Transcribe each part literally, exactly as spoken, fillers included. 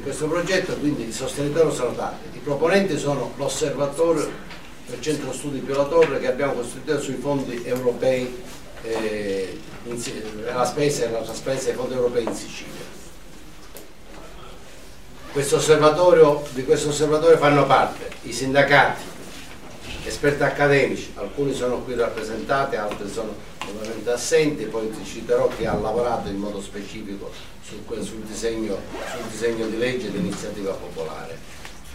questo progetto, quindi i sostenitori sono tanti. I proponenti sono l'osservatorio del centro studi Pio La Torre che abbiamo costituito sui fondi europei, eh, in, la spesa e la trasparenza dei fondi europei in Sicilia. Questo osservatorio, di questo osservatorio fanno parte i sindacati, esperti accademici, alcuni sono qui rappresentati, altri sono ovviamente assenti, poi ti citerò chi ha lavorato in modo specifico sul, sul, disegno, sul disegno di legge di iniziativa popolare.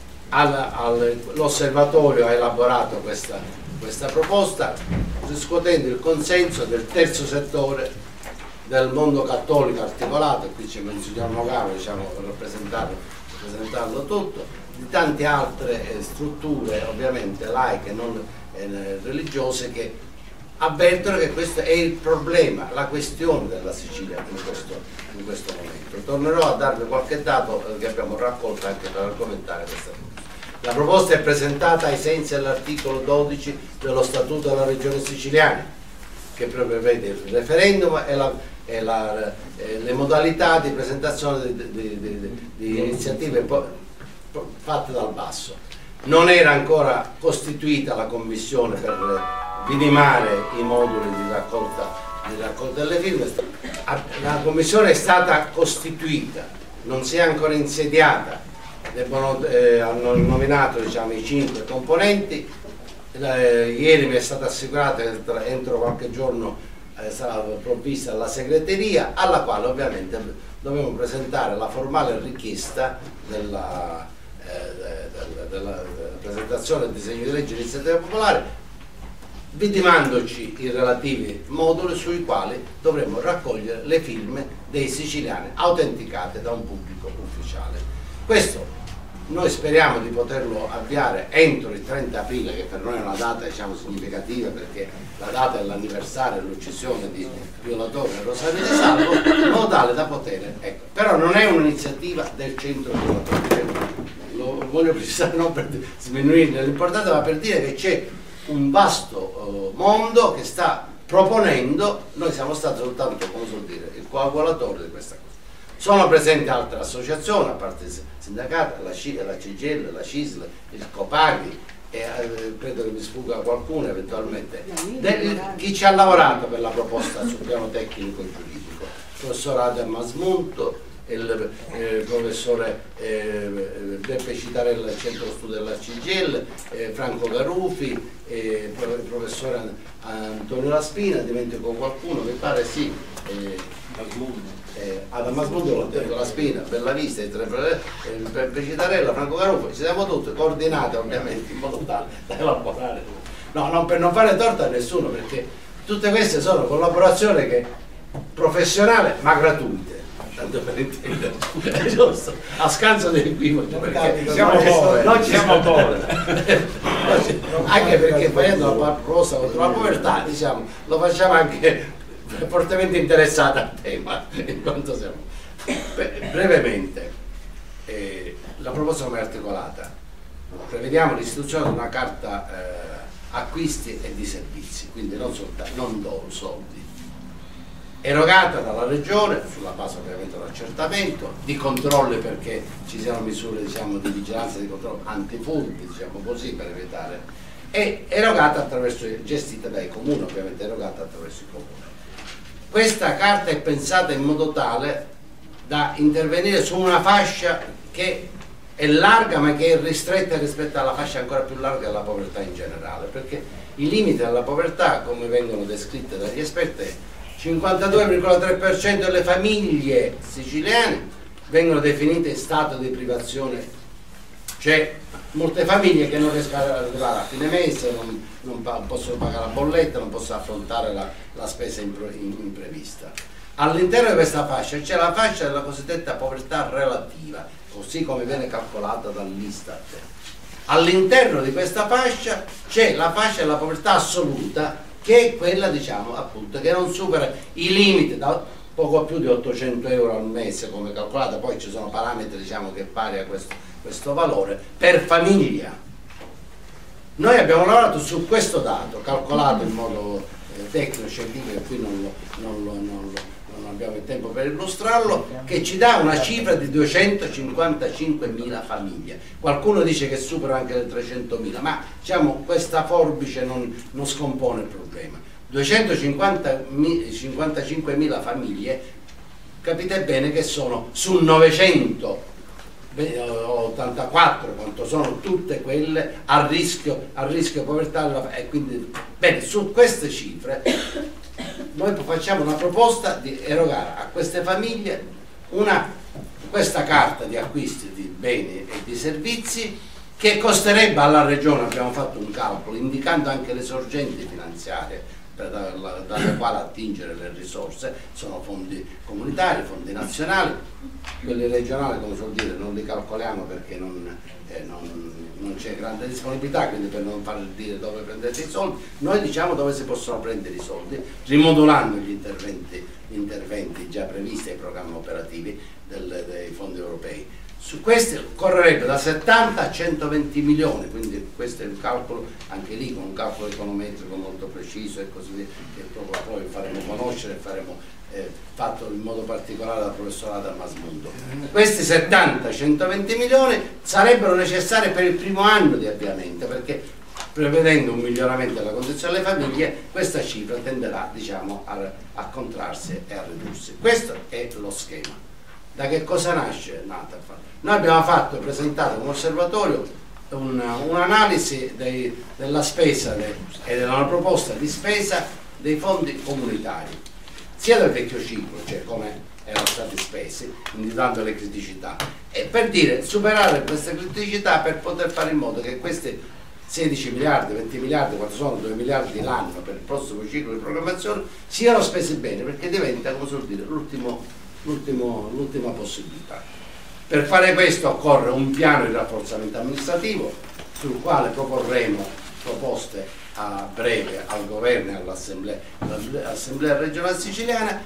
L'osservatorio ha elaborato questa, questa proposta riscuotendo il consenso del terzo settore, del mondo cattolico articolato, qui c'è il signor Nogaro, diciamo, rappresentando tutto, di tante altre eh, strutture ovviamente laiche, non eh, religiose, che avvertono che questo è il problema, la questione della Sicilia in questo, in questo momento. Tornerò a darvi qualche dato eh, che abbiamo raccolto anche per argomentare questa cosa. La proposta è presentata ai sensi dell'articolo dodici dello Statuto della Regione Siciliana, che prevede il referendum e, la, e la, eh, le modalità di presentazione di, di, di, di iniziative fatte dal basso. Non era ancora costituita la commissione per vidimare i moduli di raccolta, di raccolta delle firme. La commissione è stata costituita, non si è ancora insediata. Debbono, eh, hanno nominato, diciamo, i cinque componenti. Eh, ieri mi è stata assicurata che entro qualche giorno eh, sarà provvista la segreteria, alla quale ovviamente dobbiamo presentare la formale richiesta della, eh, della, della, della presentazione del disegno di legge di iniziativa popolare, vidimandoci i relativi moduli sui quali dovremo raccogliere le firme dei siciliani autenticate da un pubblico ufficiale. Questo noi speriamo di poterlo avviare entro il trenta aprile, che per noi è una data, diciamo, significativa, perché la data è l'anniversario dell'uccisione di Pio La Torre e Rosario di Salvo, in modo tale da poter, ecco. Però non è un'iniziativa del centro Pio La Torre, lo voglio precisare, non per sminuire l'importanza, ma per dire che c'è un vasto uh, mondo che sta proponendo. Noi siamo stati soltanto, come so dire, il coagulatore di questa cosa. Sono presenti altre associazioni, a parte i sindacati, la, C, la C G I L, la C I S L, il Copaghi, e eh, credo che mi sfugga qualcuno eventualmente. De, chi ci ha lavorato per la proposta sul piano tecnico e giuridico? Il professor Adam Asmunto, il, eh, il professore eh, Beppe Citarella del centro studi della C G I L, eh, Franco Garufi, eh, il professore Antonio Laspina, dimentico qualcuno, mi pare sì. Eh, Eh, Adam Asmundo, l'ho detto, La Spina, Bellavista, Beppe Citarella, Franco Garufi, ci siamo tutti coordinati ovviamente in modo tale da elaborare. No, non per non fare torto a nessuno, perché tutte queste sono collaborazioni che, professionali ma gratuite, tanto per intendere, è giusto, a scanso dei equivoci, perché siamo poveri, non ci siamo poveri. Anche perché facendo la proposta contro la povertà, diciamo, lo facciamo anche fortemente interessata al tema, in quanto siamo. Brevemente, eh, la proposta come è articolata? Prevediamo l'istituzione di una carta eh, acquisti e di servizi, quindi non soltanto, non do soldi, erogata dalla regione sulla base ovviamente dell'accertamento, di controlli, perché ci siano misure, diciamo, di vigilanza e di controllo antifurti, diciamo così, per evitare, e erogata attraverso, gestita dai comuni, ovviamente erogata attraverso i comuni. Questa carta è pensata in modo tale da intervenire su una fascia che è larga ma che è ristretta rispetto alla fascia ancora più larga della povertà in generale, perché i limiti della povertà, come vengono descritte dagli esperti, è cinquantadue virgola tre per cento delle famiglie siciliane vengono definite in stato di privazione, cioè molte famiglie che non riescono ad arrivare a fine mese, non, non possono pagare la bolletta, non possono affrontare la, la spesa imprevista. All'interno di questa fascia c'è la fascia della cosiddetta povertà relativa, così come viene calcolata dall'Istat. All'interno di questa fascia c'è la fascia della povertà assoluta, che è quella, diciamo, appunto, che non supera i limiti da poco più di ottocento euro al mese come calcolata, poi ci sono parametri, diciamo, che pari a questo, questo valore per famiglia. Noi abbiamo lavorato su questo dato, calcolato in modo eh, tecnico, scientifico, e qui non lo, non lo, non lo, non non abbiamo il tempo per illustrarlo, che ci dà una cifra di duecentocinquantacinquemila famiglie. Qualcuno dice che supera anche le trecentomila, ma diciamo questa forbice non, non scompone il problema. duecentocinquantacinquemila famiglie, capite bene che sono su novecentottantaquattro, quanto sono tutte quelle a rischio, a rischio povertà, e quindi bene, su queste cifre noi facciamo una proposta di erogare a queste famiglie una, questa carta di acquisti di beni e di servizi che costerebbe alla regione, abbiamo fatto un calcolo indicando anche le sorgenti finanziarie dalle da quali attingere le risorse, sono fondi comunitari, fondi nazionali, quelli regionali come suol dire non li calcoliamo perché non, eh, non, non c'è grande disponibilità, quindi per non far dire dove prendete i soldi, noi diciamo dove si possono prendere i soldi, rimodulando gli interventi, gli interventi già previsti ai programmi operativi del, dei fondi europei. Su questi correrebbe da settanta a centoventi milioni, quindi questo è il calcolo, anche lì con un calcolo econometrico molto preciso e così via, che proprio poi faremo conoscere e faremo eh, fatto in modo particolare dal professor Adam Asmundo. Questi settanta a centoventi milioni sarebbero necessari per il primo anno di avviamento, perché prevedendo un miglioramento della condizione delle famiglie, questa cifra tenderà, diciamo, a, a contrarsi e a ridursi. Questo è lo schema. Da che cosa nasce? Noi abbiamo fatto, presentato un osservatorio, un'analisi un della spesa de, e della proposta di spesa dei fondi comunitari, sia del vecchio ciclo, cioè come erano stati spesi, indicando le criticità, e per dire superare queste criticità per poter fare in modo che questi sedici miliardi, venti miliardi, quanto sono due miliardi l'anno per il prossimo ciclo di programmazione, siano spesi bene, perché diventa, come si vuol dire, l'ultimo l'ultima possibilità. Per fare questo occorre un piano di rafforzamento amministrativo sul quale proporremo proposte a breve al governo e all'assemblea, all'assemblea regionale siciliana.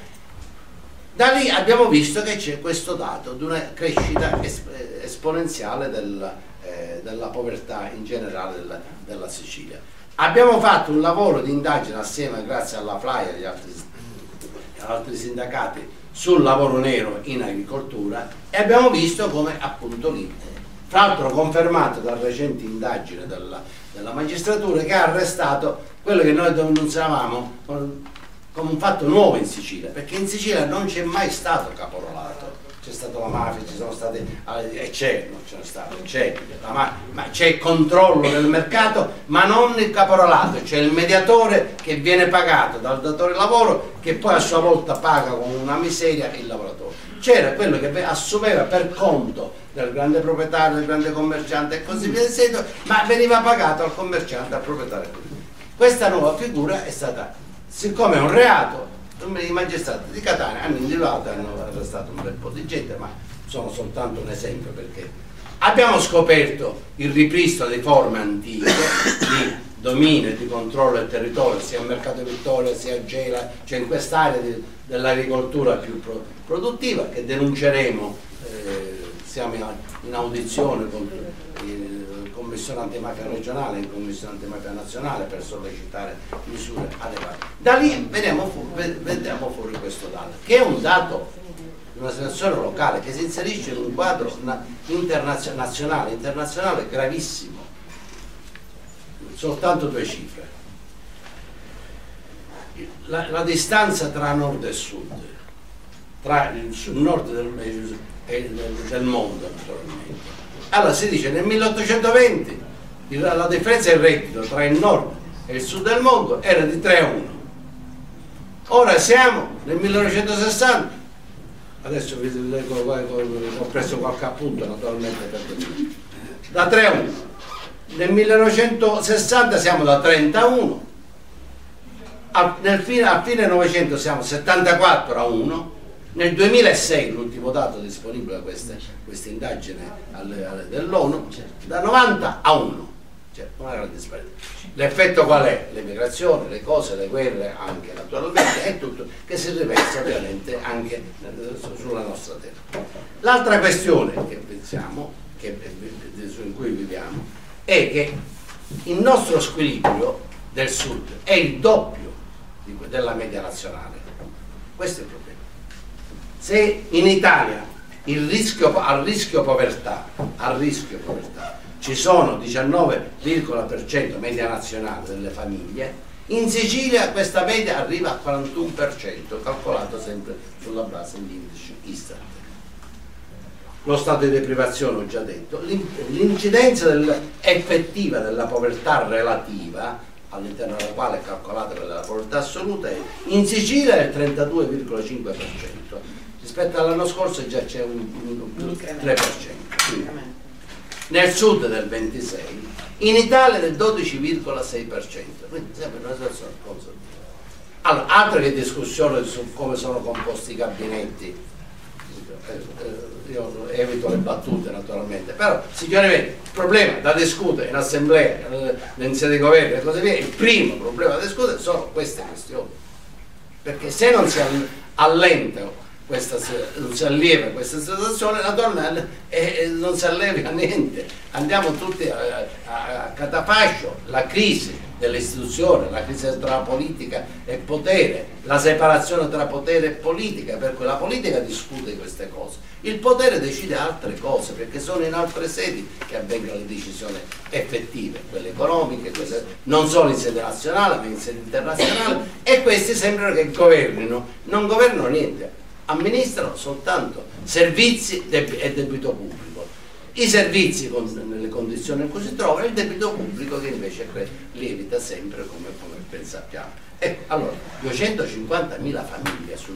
Da lì abbiamo visto che c'è questo dato di una crescita esponenziale del, eh, della povertà in generale della, della Sicilia. Abbiamo fatto un lavoro di indagine assieme, grazie alla F L A I e agli altri, altri sindacati, sul lavoro nero in agricoltura, e abbiamo visto come appunto lì, fra l'altro confermato da recenti indagini della, della magistratura, che ha arrestato quello che noi denunziavamo come un fatto nuovo in Sicilia, perché in Sicilia non c'è mai stato caporalato, c'è stata la mafia, ci sono stati, e c'è, non c'è stato, c'è, ma c'è controllo del mercato, ma non il caporalato, c'è il mediatore che viene pagato dal datore di lavoro, che poi a sua volta paga con una miseria il lavoratore. C'era quello che assumeva per conto del grande proprietario, del grande commerciante e così via, ma veniva pagato al commerciante, al proprietario. Questa nuova figura è stata, siccome è un reato, i magistrati di Catania hanno individuato e hanno arrestato un bel po' di gente, ma sono soltanto un esempio, perché abbiamo scoperto il ripristino di forme antiche di dominio e di controllo del territorio, sia a Mercato Vittorio sia a Gela, cioè in quest'area dell'agricoltura più pro, produttiva, che denunceremo, eh, siamo in, in audizione con il Commissione Antimafia regionale e in Commissione Antimafia nazionale per sollecitare misure adeguate. Da lì vediamo fuori, vediamo fuori questo dato, che è un dato di una situazione locale che si inserisce in un quadro internazionale, nazionale, internazionale gravissimo. Soltanto due cifre: la, la distanza tra nord e sud, tra il nord del, del, del mondo naturalmente. Allora si dice nel milleottocentoventi la, la differenza del reddito tra il nord e il sud del mondo era di tre a uno. Ora siamo nel millenovecentosessanta, adesso vi leggo, ho preso qualche appunto naturalmente per da tre a uno. Nel millenovecentosessanta siamo da trenta a uno, a, nel fine, a fine novecento siamo settantaquattro a uno, nel duemilasei, l'ultimo dato disponibile da questa, questa indagine dell'ONU, da novanta a uno, cioè una grande disparità. L'effetto qual è? Le migrazioni, le cose, le guerre anche naturalmente, è tutto che si riversa ovviamente anche sulla nostra terra. L'altra questione che pensiamo, che, in cui viviamo, è che il nostro squilibrio del sud è il doppio di, della media nazionale. Questo è il problema. Se in Italia il rischio, al rischio povertà, al rischio povertà ci sono diciannove virgola per cento media nazionale delle famiglie, in Sicilia questa media arriva al quarantuno per cento, calcolato sempre sulla base dell'indice Istat. Lo stato di deprivazione ho già detto, l'incidenza del, effettiva della povertà relativa, all'interno della quale è calcolata quella della povertà assoluta, è, in Sicilia è il trentadue virgola cinque per cento, rispetto all'anno scorso già c'è un, un, un tre per cento. Nel sud del ventisei per cento, in Italia del dodici virgola sei per cento, quindi sempre una situazione consolidata. Allora, altre che discussioni su come sono composti i gabinetti, io evito le battute naturalmente, però sicuramente il problema da discutere in assemblea, in sede di governo e così via, il primo problema da discutere sono queste questioni, perché se non si allenta questa, non si allieva questa situazione, naturalmente eh, non si alleva niente, andiamo tutti a, a, a catafascio. La crisi delle istituzioni, la crisi tra politica e potere, la separazione tra potere e politica, per cui la politica discute queste cose, il potere decide altre cose, perché sono in altre sedi che avvengono le decisioni effettive, quelle economiche, quelle non solo in sede nazionale ma in sede internazionale, e questi sembrano che governino, non governano niente, amministrano soltanto servizi e debito pubblico. I servizi con, nelle condizioni in cui si trovano, il debito pubblico che invece lievita sempre come, come ben sappiamo. Ecco, allora, duecentocinquantamila famiglie su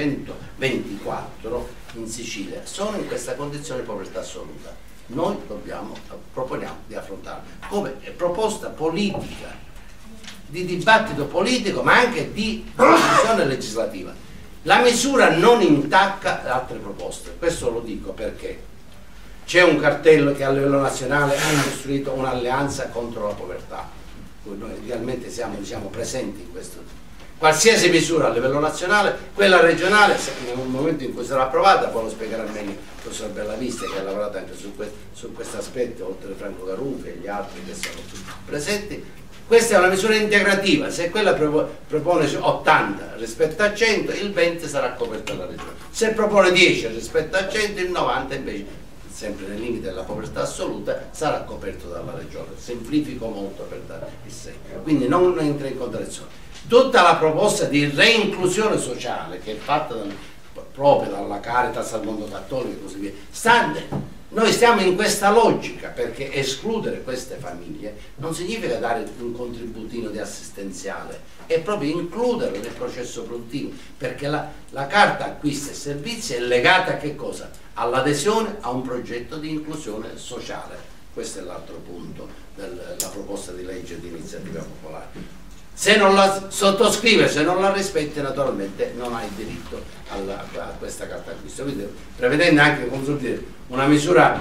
novecentoventiquattro in Sicilia sono in questa condizione di povertà assoluta. Noi dobbiamo, proponiamo di affrontarla come proposta politica, di dibattito politico, ma anche di decisione legislativa. La misura non intacca altre proposte, questo lo dico perché c'è un cartello che a livello nazionale ha costruito un'alleanza contro la povertà, noi idealmente siamo, diciamo, presenti in questo. Qualsiasi misura a livello nazionale, quella regionale, nel momento in cui sarà approvata, poi lo spiegherà meglio il professor Bellavista, che ha lavorato anche su, que su questo aspetto, oltre a Franco Garufi e gli altri che sono presenti. Questa è una misura integrativa, se quella propone ottanta rispetto a cento, il venti sarà coperto dalla regione, se propone dieci rispetto a cento, il novanta invece, sempre nei limiti della povertà assoluta, sarà coperto dalla regione. Semplifico molto per dare il segno, quindi non entra in contraddizione. Tutta la proposta di reinclusione sociale che è fatta dal, proprio dalla Caritas al mondo cattolico e così via, sta, noi stiamo in questa logica, perché escludere queste famiglie non significa dare un contributino di assistenziale, è proprio includerle nel processo produttivo, perché la, la carta acquisti e servizi è legata a che cosa? All'adesione a un progetto di inclusione sociale. Questo è l'altro punto della proposta di legge di iniziativa popolare. Se non la sottoscrive, se non la rispetti, naturalmente non hai diritto alla, a questa carta acquisto. Quindi, prevedendo anche, come si dire, una misura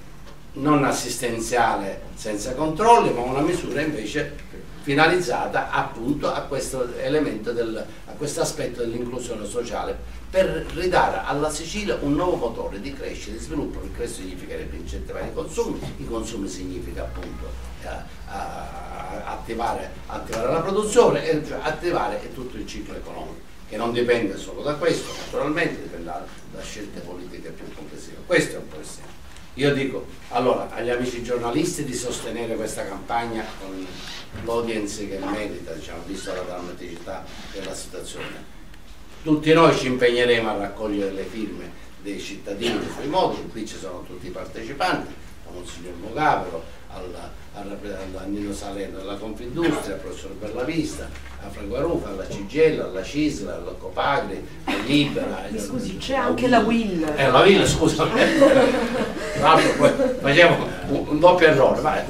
non assistenziale senza controlli, ma una misura invece finalizzata appunto a questo elemento, del, a questo aspetto dell'inclusione sociale, per ridare alla Sicilia un nuovo motore di crescita e di sviluppo, perché questo significherebbe incentivare i consumi, i consumi significa appunto eh, a, Attivare, attivare la produzione e cioè, attivare tutto il ciclo economico, che non dipende solo da questo, naturalmente dipende da, da scelte politiche più complessive. Questo è un po' il senso. Io dico allora agli amici giornalisti di sostenere questa campagna con l'audience che merita, diciamo, visto la drammaticità della situazione. Tutti noi ci impegneremo a raccogliere le firme dei cittadini sui moduli, qui ci sono tutti i partecipanti, da Monsignor Mogavero alla, alla, alla Nino Salerno, alla Confindustria, al professor Bellavista, a Franco Garufi, alla C G I L, alla CISL, alla Copagri, a Libera. Scusi, c'è anche la W I L. Eh, la W I L, scusa. Tra l'altro poi facciamo un, un doppio errore, ma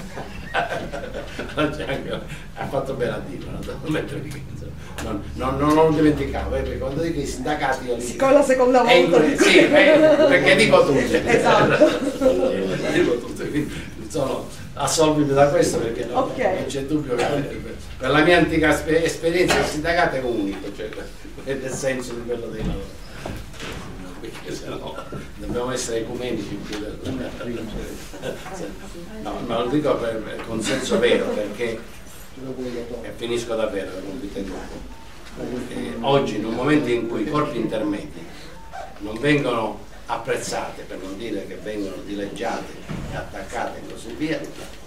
ha fatto bene a dirlo, non, non, non lo dimenticavo, eh, perché quando dico i sindacati io li siccome la seconda volta eh, sì, eh, perché dico tutti, esatto. dico tutti, quindi sono assolvimi da questo, perché no, okay. Non c'è dubbio che per la mia antica esperienza il sindacato è unico, cioè, è nel senso di quello dei lavori, perché se no dobbiamo essere ecumenici più del... no, ma lo dico per, con senso vero, perché e finisco davvero, non vi tengo. Eh, oggi in un momento in cui i corpi intermedi non vengono apprezzate, per non dire che vengono dileggiate e attaccate e così via,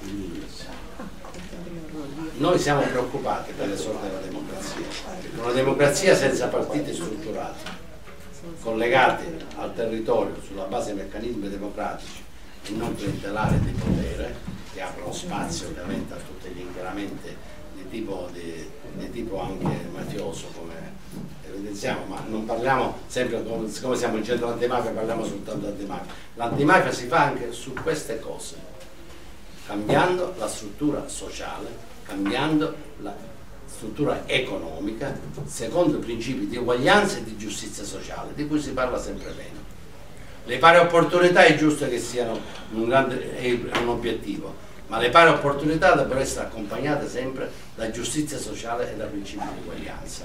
noi siamo preoccupati per le sorti della democrazia. Una democrazia senza partiti strutturati, collegati al territorio sulla base di meccanismi democratici e non clientelari di potere, che aprono spazio ovviamente a tutti gli inquinamenti di tipo, di, di tipo anche mafioso, come evidenziamo, ma non parliamo sempre, come, siccome siamo in centro antimafia, parliamo soltanto di antimafia. L'antimafia si fa anche su queste cose, cambiando la struttura sociale, cambiando la struttura economica, secondo principi di uguaglianza e di giustizia sociale, di cui si parla sempre meno. Le pari opportunità è giusto che siano un, grande, è un obiettivo, ma le pari opportunità devono essere accompagnate sempre da giustizia sociale e da principi di uguaglianza.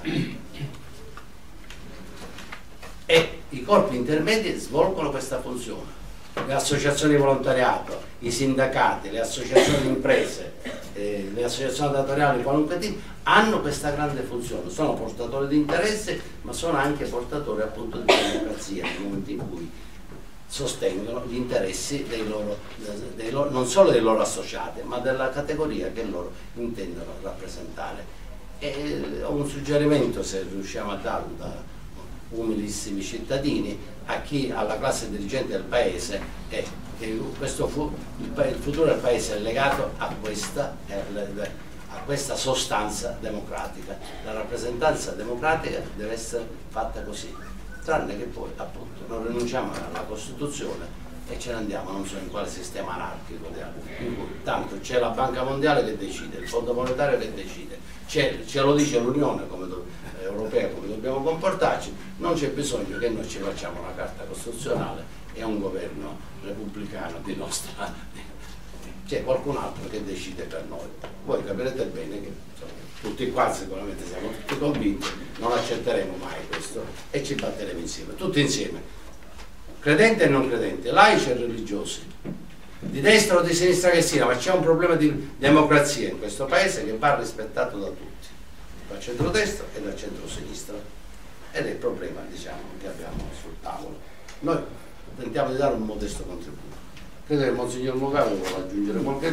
E i corpi intermedi svolgono questa funzione. Le associazioni di volontariato, i sindacati, le associazioni di imprese, eh, le associazioni datoriali di qualunque tipo hanno questa grande funzione, sono portatori di interesse, ma sono anche portatori appunto di democrazia nel momento in cui sostengono gli interessi dei loro, dei loro, non solo dei loro associati, ma della categoria che loro intendono rappresentare. E ho un suggerimento, se riusciamo a darlo da umilissimi cittadini, a chi, alla classe dirigente del paese, è che questo fu, il, il futuro del paese è legato a questa, a questa sostanza democratica. La rappresentanza democratica deve essere fatta così, tranne che poi appunto non rinunciamo alla Costituzione e ce ne andiamo, non so in quale sistema anarchico, in cui tanto c'è la Banca Mondiale che decide, il Fondo Monetario che decide, ce lo dice l'Unione come Europea come dobbiamo comportarci, non c'è bisogno che noi ci facciamo una carta costituzionale e un governo repubblicano di nostra, c'è qualcun altro che decide per noi. Voi capirete bene che insomma, tutti qua sicuramente siamo tutti convinti, non accetteremo mai questo e ci batteremo insieme, tutti insieme, credenti e non credenti, laici e religiosi, di destra o di sinistra che sia, ma c'è un problema di democrazia in questo paese che va rispettato da tutti, dal centrodestra e dal centrosinistra, ed è il problema, diciamo, che abbiamo sul tavolo. Noi tentiamo di dare un modesto contributo. Credo che Monsignor Mugabe vuole aggiungere qualche